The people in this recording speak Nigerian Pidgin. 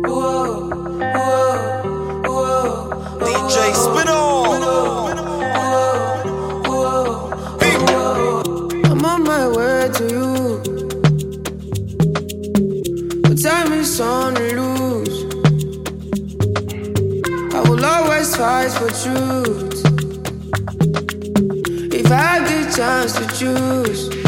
DJ Spittle. I'm on my way to you, but time is on the loose. I will always fight for truth. If I had the chance to choose,